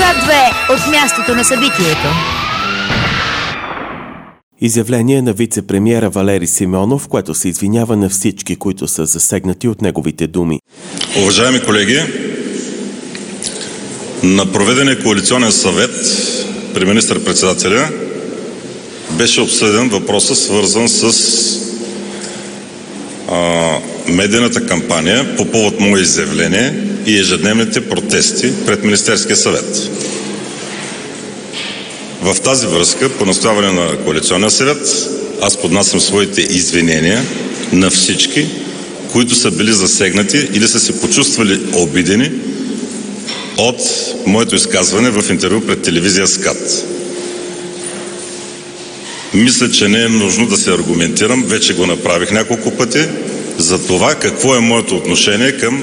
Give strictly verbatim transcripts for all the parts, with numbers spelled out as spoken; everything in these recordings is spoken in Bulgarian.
К две от мястото на събитието. Изявление на вице-премиера Валери Симеонов, което се извинява на всички, които са засегнати от неговите думи. Уважаеми колеги, на проведения коалиционен съвет при министър-председателя беше обсъден въпросът, свързан с а, медийната кампания по повод мое изявление и ежедневните протести пред Министерския съвет. В тази връзка, по настояване на коалиционния съвет, аз поднасям своите извинения на всички, които са били засегнати или са се почувствали обидени от моето изказване в интервю пред телевизия СКАТ. Мисля, че не е нужно да се аргументирам, вече го направих няколко пъти, за това какво е моето отношение към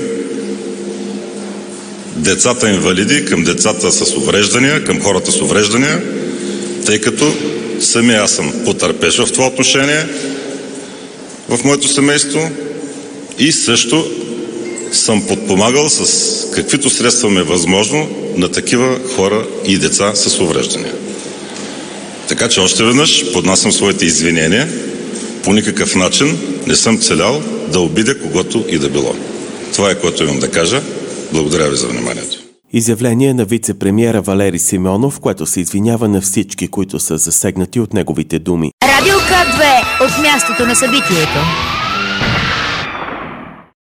децата инвалиди, към децата с увреждания, към хората с увреждания, тъй като самия аз съм потърпеш в това отношение в моето семейство и също съм подпомагал с каквито средства ми е възможно на такива хора и деца с увреждания. Така че още веднъж поднасям своите извинения. По никакъв начин не съм целял да обидя когото и да било. Това е, което имам да кажа. Благодаря ви за вниманието. Изявление на вице-премиера Валери Симеонов, което се извинява на всички, които са засегнати от неговите думи. Радио К две от мястото на събитието.